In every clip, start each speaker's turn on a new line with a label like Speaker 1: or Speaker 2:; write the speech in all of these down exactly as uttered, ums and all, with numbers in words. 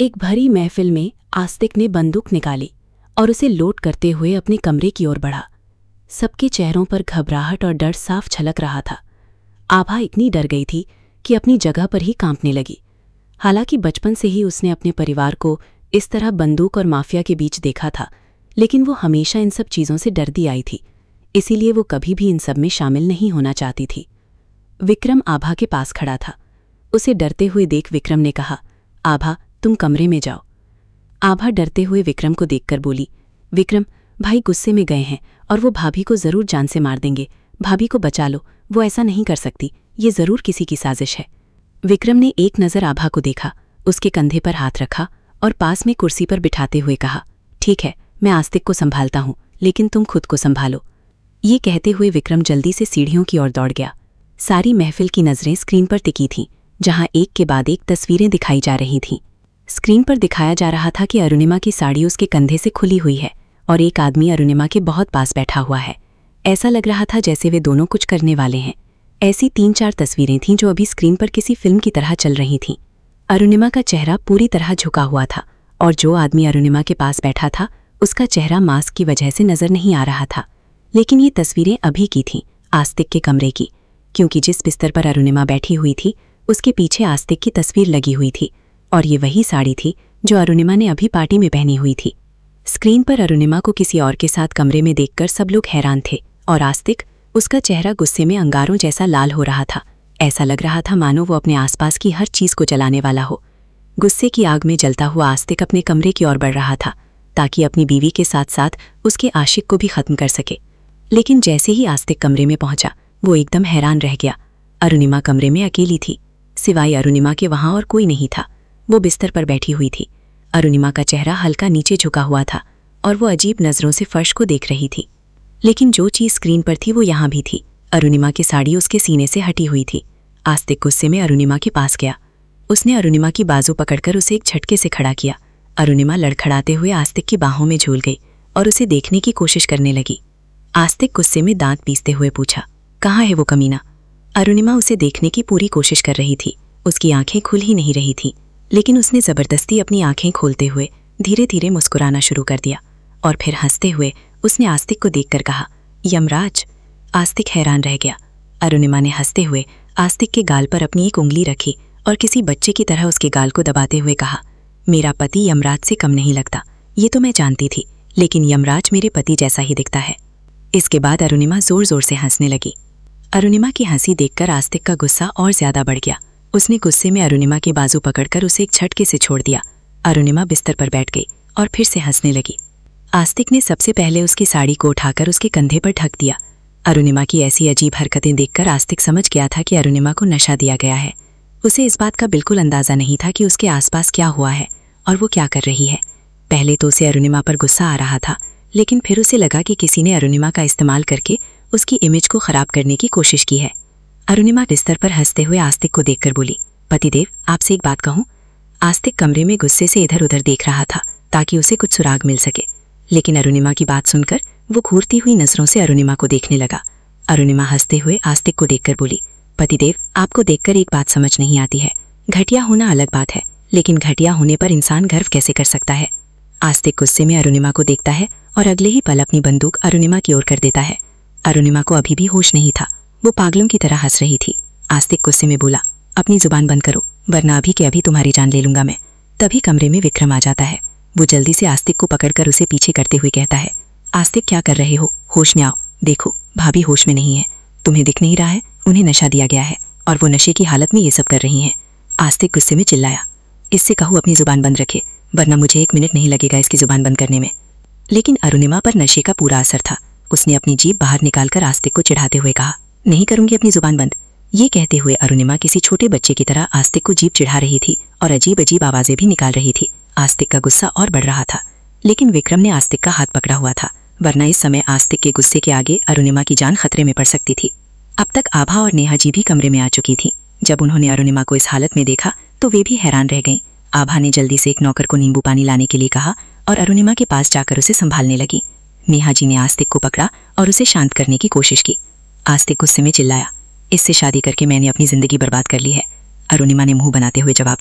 Speaker 1: एक भरी महफिल में आस्तिक ने बंदूक निकाली और उसे लोड करते हुए अपने कमरे की ओर बढ़ा। सबके चेहरों पर घबराहट और डर साफ झलक रहा था। आभा इतनी डर गई थी कि अपनी जगह पर ही कांपने लगी। हालांकि बचपन से ही उसने अपने परिवार को इस तरह बंदूक और माफिया के बीच देखा था, लेकिन वो हमेशा इन सब चीज़ों से डरती आई थी, इसीलिए वो कभी भी इन सब में शामिल नहीं होना चाहती थी। विक्रम आभा के पास खड़ा था। उसे डरते हुए देख विक्रम ने कहा, आभा तुम कमरे में जाओ। आभा डरते हुए विक्रम को देखकर बोली, विक्रम भाई गुस्से में गए हैं और वो भाभी को जरूर जान से मार देंगे, भाभी को बचा लो, वो ऐसा नहीं कर सकती, ये जरूर किसी की साजिश है। विक्रम ने एक नज़र आभा को देखा, उसके कंधे पर हाथ रखा और पास में कुर्सी पर बिठाते हुए कहा, ठीक है मैं आस्तिक को संभालता हूँ, लेकिन तुम खुद को संभालो। ये कहते हुए विक्रम जल्दी से सीढ़ियों की ओर दौड़ गया। सारी महफिल की नज़रें स्क्रीन पर टिकी थीं, जहां एक के बाद एक तस्वीरें दिखाई जा रही थीं। स्क्रीन पर दिखाया जा रहा था कि अरुणिमा की साड़ी उसके कंधे से खुली हुई है और एक आदमी अरुणिमा के बहुत पास बैठा हुआ है। ऐसा लग रहा था जैसे वे दोनों कुछ करने वाले हैं। ऐसी तीन चार तस्वीरें थीं जो अभी स्क्रीन पर किसी फिल्म की तरह चल रही थीं। अरुणिमा का चेहरा पूरी तरह झुका हुआ था और जो आदमी अरुणिमा के पास बैठा था उसका चेहरा मास्क की वजह से नजर नहीं आ रहा था। लेकिन ये तस्वीरें अभी की थीं, आस्तिक के कमरे की, क्योंकि जिस बिस्तर पर अरुणिमा बैठी हुई थी उसके पीछे आस्तिक की तस्वीर लगी हुई थी और ये वही साड़ी थी जो अरुणिमा ने अभी पार्टी में पहनी हुई थी। स्क्रीन पर अरुणिमा को किसी और के साथ कमरे में देखकर सब लोग हैरान थे और आस्तिक, उसका चेहरा गुस्से में अंगारों जैसा लाल हो रहा था। ऐसा लग रहा था मानो वो अपने आसपास की हर चीज को जलाने वाला हो। गुस्से की आग में जलता हुआ आस्तिक अपने कमरे की ओर बढ़ रहा था ताकि अपनी बीवी के साथ साथ उसके आशिक को भी खत्म कर सके। लेकिन जैसे ही आस्तिक कमरे में पहुंचा वो एकदम हैरान रह गया। अरुणिमा कमरे में अकेली थी, सिवाय अरुणिमा के वहां और कोई नहीं था। वो बिस्तर पर बैठी हुई थी। अरुणिमा का चेहरा हल्का नीचे झुका हुआ था और वो अजीब नज़रों से फर्श को देख रही थी। लेकिन जो चीज़ स्क्रीन पर थी वो यहाँ भी थी। अरुणिमा की साड़ी उसके सीने से हटी हुई थी। आस्तिक गुस्से में अरुणिमा के पास गया। उसने अरुणिमा की बाजू पकड़कर उसे एक झटके से खड़ा किया। अरुणिमा लड़खड़ाते हुए आस्तिक की बाहों में झूल गई और उसे देखने की कोशिश करने लगी। आस्तिक गुस्से में दांत पीसते हुए पूछा, कहाँ है वो कमीना? अरुणिमा उसे देखने की पूरी कोशिश कर रही थी। उसकी आंखें खुल ही नहीं रही थीं, लेकिन उसने ज़बरदस्ती अपनी आंखें खोलते हुए धीरे धीरे मुस्कुराना शुरू कर दिया और फिर हंसते हुए उसने आस्तिक को देखकर कहा, यमराज। आस्तिक हैरान रह गया। अरुणिमा ने हंसते हुए आस्तिक के गाल पर अपनी एक उंगली रखी और किसी बच्चे की तरह उसके गाल को दबाते हुए कहा, मेरा पति यमराज से कम नहीं लगता, ये तो मैं जानती थी, लेकिन यमराज मेरे पति जैसा ही दिखता है। इसके बाद अरुणिमा जोर जोर से हंसने लगी। अरुणिमा की हंसी देखकर आस्तिक का गुस्सा और ज्यादा बढ़ गया। उसने गुस्से में अरुणिमा की बाजू पकड़कर उसे एक झटके से छोड़ दिया। अरुणिमा बिस्तर पर बैठ गई और फिर से हंसने लगी। आस्तिक ने सबसे पहले उसकी साड़ी को उठाकर उसके कंधे पर ढक दिया। अरुणिमा की ऐसी अजीब हरकतें देखकर आस्तिक समझ गया था कि अरुणिमा को नशा दिया गया है। उसे इस बात का बिल्कुल अंदाजा नहीं था कि उसके आसपास क्या हुआ है और वो क्या कर रही है। पहले तो उसे अरुणिमा पर गुस्सा आ रहा था, लेकिन फिर उसे लगा कि किसी ने अरुणिमा का इस्तेमाल करके उसकी इमेज को खराब करने की कोशिश की है। अरुणिमा बिस्तर पर हंसते हुए आस्तिक को देखकर बोली, पतिदेव आपसे एक बात कहूं? आस्तिक कमरे में गुस्से से इधर उधर देख रहा था ताकि उसे कुछ सुराग मिल सके, लेकिन अरुणिमा की बात सुनकर वो घूरती हुई नजरों से अरुणिमा को देखने लगा। अरुणिमा हंसते हुए आस्तिक को देखकर बोली, पतिदेव आपको देखकर एक बात समझ नहीं आती है। घटिया होना अलग बात है, लेकिन घटिया होने पर इंसान गर्व कैसे कर सकता है? आस्तिक गुस्से में अरुणिमा को देखता है और अगले ही पल अपनी बंदूक अरुणिमा की ओर कर देता है। अरुणिमा को अभी भी होश नहीं था, वो पागलों की तरह हंस रही थी। आस्तिक गुस्से में बोला, अपनी जुबान बंद करो, वरना अभी के अभी तुम्हारी जान ले लूंगा मैं। तभी कमरे में विक्रम आ जाता है। वो जल्दी से आस्तिक को पकड़कर उसे पीछे करते हुए कहता है, आस्तिक क्या कर रहे हो? होश में आओ, देखो भाभी होश में नहीं है, तुम्हें दिख नहीं रहा है? उन्हें नशा दिया गया है और वो नशे की हालत में ये सब कर रही हैं। आस्तिक गुस्से में चिल्लाया, इससे कहूँ अपनी जुबान बंद रखे, वरना मुझे एक मिनट नहीं लगेगा इसकी जुबान बंद करने में। लेकिन अरुणिमा पर नशे का पूरा असर था। उसने अपनी जीभ बाहर निकालकर आस्तिक को चिढ़ाते हुए कहा, नहीं करूंगी अपनी जुबान बंद। ये कहते हुए अरुणिमा किसी छोटे बच्चे की तरह आस्तिक को जीभ चिढ़ा रही थी और अजीब अजीब आवाजें भी निकाल रही थी। आस्तिक का गुस्सा और बढ़ रहा था, लेकिन विक्रम ने आस्तिक का हाथ पकड़ा हुआ था, वरना इस समय आस्तिक के गुस्से के आगे अरुणिमा की जान खतरे में पड़ सकती थी। अब तक आभा और नेहा जी भी कमरे में आ चुकी थी। जब उन्होंने अरुणिमा को इस हालत में देखा तो वे भी हैरान रह गईं। आभा ने जल्दी से एक नौकर को नींबू पानी लाने के लिए कहा और अरुणिमा के पास जाकर उसे संभालने लगी। नेहा जी ने आस्तिक को पकड़ा और उसे शांत करने की कोशिश की। आस्तिक गुस्से में चिल्लाया, इससे शादी करके मैंने अपनी जिंदगी बर्बाद कर ली है। अरुणिमा ने मुंह बनाते हुए जवाब दिया,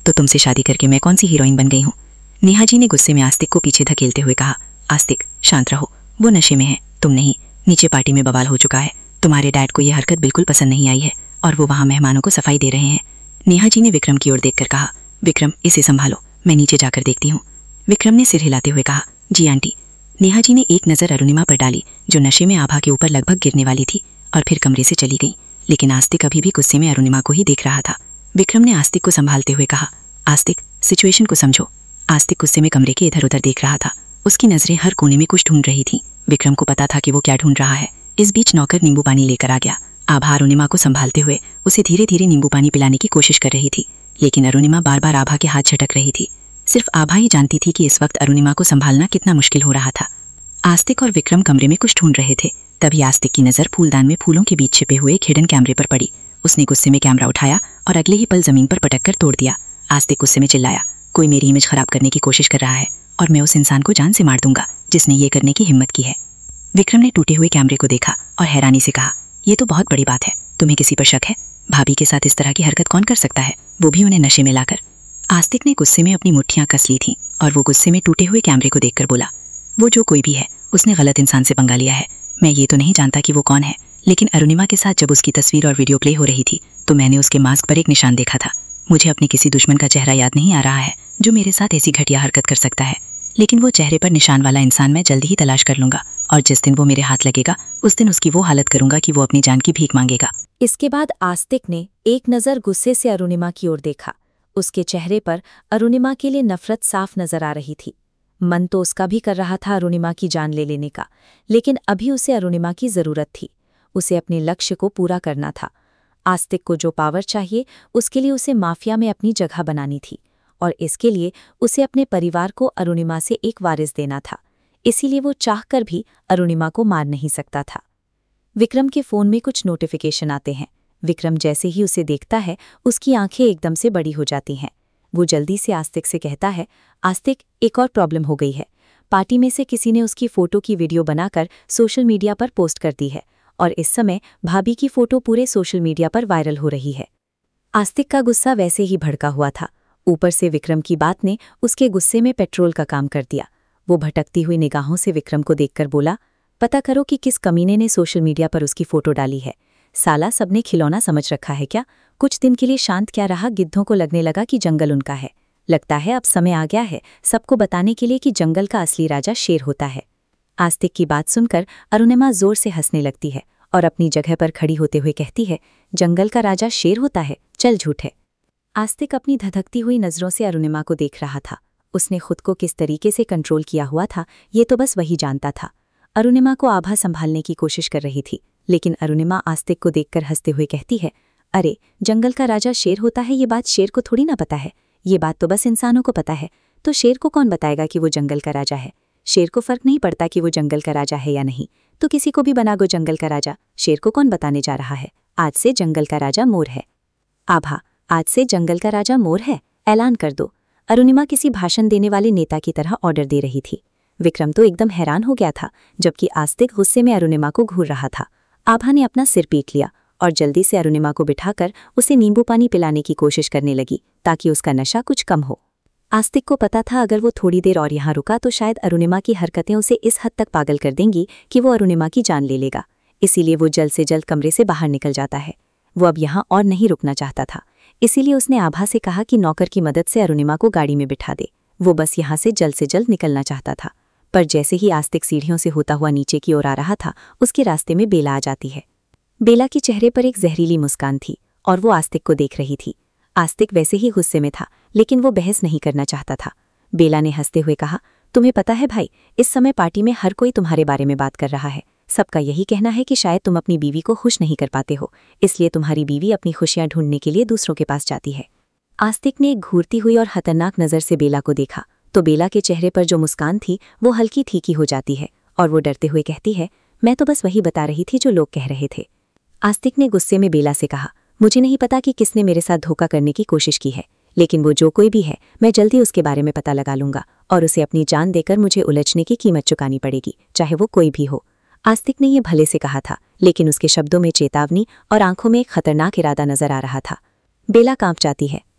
Speaker 2: तो तुमसे शादी करके मैं कौन सी हीरोइन बन गई हूँ? नेहा जी ने गुस्से में आस्तिक को पीछे धकेलते हुए कहा। आस्तिक, शांत रहो, वो नशे में है, तुम नहीं। नीचे पार्टी में बवाल हो चुका है, तुम्हारे डैड को यह हरकत बिल्कुल पसंद नहीं आई है और वो वहाँ मेहमानों को सफाई दे रहे हैं। नेहा जी ने विक्रम की ओर देखकर कहा। विक्रम, इसे संभालो, मैं नीचे जाकर देखती हूँ। विक्रम ने सिर हिलाते हुए कहा। जी आंटी। नेहा जी ने एक नज़र अरुणिमा पर डाली जो नशे में आभा के ऊपर लगभग गिरने वाली थी और फिर कमरे से चली गई, लेकिन आस्तिक अभी भी गुस्से में अरुणिमा को ही देख रहा था। विक्रम ने आस्तिक को संभालते हुए कहा। आस्तिक, सिचुएशन को समझो। आस्तिक गुस्से में कमरे के इधर उधर देख रहा था, उसकी नजरें हर कोने में कुछ ढूंढ रही थीं। विक्रम को पता था कि वो क्या ढूंढ रहा है। इस बीच नौकर नींबू पानी लेकर आ गया। आभा अरुणिमा को संभालते हुए उसे धीरे धीरे नींबू पानी पिलाने की कोशिश कर रही थी, लेकिन अरुणिमा बार बार आभा के हाथ झटक रही थी। सिर्फ आभा ही जानती थी कि इस वक्त अरुणिमा को संभालना कितना मुश्किल हो रहा था। आस्तिक और विक्रम कमरे में कुछ ढूंढ रहे थे, तभी आस्तिक की नज़र फूलदान में फूलों के बीच छिपे हुए एक हिडन कैमरे पर पड़ी। उसने गुस्से में कैमरा उठाया और अगले ही पल जमीन पर पटक कर तोड़ दिया। आस्तिक गुस्से में चिल्लाया, कोई मेरी इमेज खराब करने की कोशिश कर रहा है और मैं उस इंसान को जान से मार दूंगा जिसने ये करने की हिम्मत की है। विक्रम ने टूटे हुए कैमरे को देखा और हैरानी से कहा, यह तो बहुत बड़ी बात है, तुम्हें किसी पर शक है? भाभी के साथ इस तरह की हरकत कौन कर सकता है, वो भी उन्हें नशे में लाकर? आस्तिक ने गुस्से में अपनी मुट्ठियां कस ली थीं और वो गुस्से में टूटे हुए कैमरे को देखकर बोला, वो जो कोई भी है, उसने गलत इंसान से पंगा लिया है। मैं ये तो नहीं जानता कि वो कौन है, लेकिन अरुणिमा के साथ जब उसकी तस्वीर और वीडियो प्ले हो रही थी तो मैंने उसके मास्क पर एक निशान देखा था। मुझे अपने किसी दुश्मन का चेहरा याद नहीं आ रहा है जो मेरे साथ ऐसी घटिया हरकत कर सकता है, लेकिन वो चेहरे पर निशान वाला इंसान मैं जल्दी ही तलाश कर लूंगा और जिस दिन वो मेरे हाथ लगेगा उस दिन उसकी वो हालत करूंगा कि वो अपनी जान की भीख मांगेगा।
Speaker 3: इसके बाद आस्तिक ने एक नज़र गुस्से से अरुणिमा की ओर देखा। उसके चेहरे पर अरुणिमा के लिए नफरत साफ नजर आ रही थी। मन तो उसका भी कर रहा था अरुणिमा की जान ले लेने का, लेकिन अभी उसे अरुणिमा की जरूरत थी। उसे अपने लक्ष्य को पूरा करना था। आस्तिक को जो पावर चाहिए उसके लिए उसे माफिया में अपनी जगह बनानी थी और इसके लिए उसे अपने परिवार को अरुणिमा से एक वारिस देना था। इसीलिए वो चाहकर भी अरुणिमा को मार नहीं सकता था। विक्रम के फोन में कुछ नोटिफिकेशन आते हैं। विक्रम जैसे ही उसे देखता है उसकी आंखें एकदम से बड़ी हो जाती हैं। वो जल्दी से आस्तिक से कहता है, आस्तिक, एक और प्रॉब्लम हो गई है। पार्टी में से किसी ने उसकी फोटो की वीडियो बनाकर सोशल मीडिया पर पोस्ट कर दी है और इस समय भाभी की फोटो पूरे सोशल मीडिया पर वायरल हो रही है। आस्तिक का गुस्सा वैसे ही भड़का हुआ था, ऊपर से विक्रम की बात ने उसके गुस्से में पेट्रोल का काम कर दिया। वो भटकती हुई निगाहों से विक्रम को देखकर बोला, पता करो कि किस कमीने ने सोशल मीडिया पर उसकी फोटो डाली है। साला सबने खिलौना समझ रखा है क्या? कुछ दिन के लिए शांत क्या रहा, गिद्धों को लगने लगा कि जंगल उनका है। लगता है अब समय आ गया है सबको बताने के लिए कि जंगल का असली राजा शेर होता है। आस्तिक की बात सुनकर अरुणिमा जोर से हंसने लगती है और अपनी जगह पर खड़ी होते हुए कहती है, जंगल का राजा शेर होता है? चल झूठ है। आस्तिक अपनी धधकती हुई नजरों से अरुणिमा को देख रहा था। उसने खुद को किस तरीके से कंट्रोल किया हुआ था ये तो बस वही जानता था। अरुणिमा को आभा संभालने की कोशिश कर रही थी, लेकिन अरुणिमा आस्तिक को देखकर हंसते हुए कहती है, अरे जंगल का राजा शेर होता है ये बात शेर को थोड़ी ना पता है, ये बात तो बस इंसानों को पता है। तो शेर को कौन बताएगा कि वो जंगल का राजा है? शेर को फर्क नहीं पड़ता कि वो जंगल का राजा है या नहीं, तो किसी को भी बना गो जंगल का राजा। शेर को कौन बताने जा रहा है? आज से जंगल का राजा मोर है। आभा, आज से जंगल का राजा मोर है, ऐलान कर दो। अरुणिमा किसी भाषण देने वाले नेता की तरह ऑर्डर दे रही थी। विक्रम तो एकदम हैरान हो गया था, जबकि आस्तिक गुस्से में अरुणिमा को घूर रहा था। आभा ने अपना सिर पीट लिया और जल्दी से अरुणिमा को बिठाकर उसे नींबू पानी पिलाने की कोशिश करने लगी ताकि उसका नशा कुछ कम हो। आस्तिक को पता था अगर वो थोड़ी देर और यहाँ रुका तो शायद अरुणिमा की हरकतें उसे इस हद तक पागल कर देंगी कि वो अरुणिमा की जान ले लेगा। इसीलिए वो जल्द से जल्द कमरे से बाहर निकल जाता है। वो अब यहाँ और नहीं रुकना चाहता था, इसीलिए उसने आभा से कहा कि नौकर की मदद से अरुणिमा को गाड़ी में बिठा दे। वो बस यहाँ से जल्द से जल्द निकलना चाहता था, पर जैसे ही आस्तिक सीढ़ियों से होता हुआ नीचे की ओर आ रहा था उसके रास्ते में बेला आ जाती है। बेला के चेहरे पर एक जहरीली मुस्कान थी और वो आस्तिक को देख रही थी। आस्तिक वैसे ही गुस्से में था, लेकिन वो बहस नहीं करना चाहता था। बेला ने हंसते हुए कहा, तुम्हें पता है भाई, इस समय पार्टी में हर कोई तुम्हारे बारे में बात कर रहा है। सबका यही कहना है कि शायद तुम अपनी बीवी को खुश नहीं कर पाते हो, इसलिए तुम्हारी बीवी अपनी खुशियां ढूंढने के लिए दूसरों के पास जाती है। आस्तिक ने एक घूरती हुई और खतरनाक नज़र से बेला को देखा तो बेला के चेहरे पर जो मुस्कान थी वो हल्की फीकी हो जाती है और वो डरते हुए कहती है, मैं तो बस वही बता रही थी जो लोग कह रहे थे। आस्तिक ने गुस्से में बेला से कहा, मुझे नहीं पता कि किसने मेरे साथ धोखा करने की कोशिश की है, लेकिन वो जो कोई भी है मैं जल्दी उसके बारे में पता लगा लूंगा और उसे अपनी जान देकर मुझे उलझने की कीमत चुकानी पड़ेगी, चाहे वो कोई भी हो। आस्तिक ने यह भले से कहा था, लेकिन उसके शब्दों में चेतावनी और आंखों में एक खतरनाक इरादा नजर आ रहा था। बेला कांप जाती है,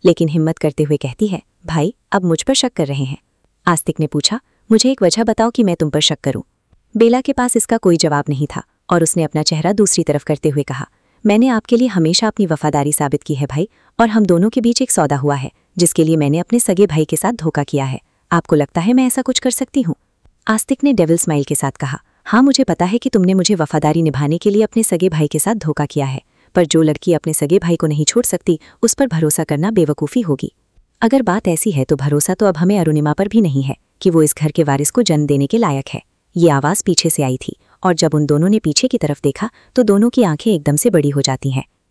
Speaker 3: लेकिन हिम्मत करते हुए कहती है, भाई अब मुझ पर शक कर रहे हैं। आस्तिक ने पूछा, मुझे एक वजह बताओ कि मैं तुम पर शक करूं। बेला के पास इसका कोई जवाब नहीं था और उसने अपना चेहरा दूसरी तरफ करते हुए कहा, मैंने आपके लिए हमेशा अपनी वफादारी साबित की है भाई, और हम दोनों के बीच एक सौदा हुआ है जिसके लिए मैंने अपने सगे भाई के साथ धोखा किया है। आपको लगता है मैं ऐसा कुछ कर सकती हूँ? आस्तिक ने डेविल स्माइल के साथ कहा, हाँ मुझे पता है कि तुमने मुझे वफादारी निभाने के लिए अपने सगे भाई के साथ धोखा किया है, पर जो लड़की अपने सगे भाई को नहीं छोड़ सकती उस पर भरोसा करना बेवकूफ़ी होगी। अगर बात ऐसी है तो भरोसा तो अब हमें अरुणिमा पर भी नहीं है कि वो इस घर के वारिस को जन्म देने के लायक है। ये आवाज़ पीछे से आई थी और जब उन दोनों ने पीछे की तरफ देखा तो दोनों की आंखें एकदम से बड़ी हो जाती हैं।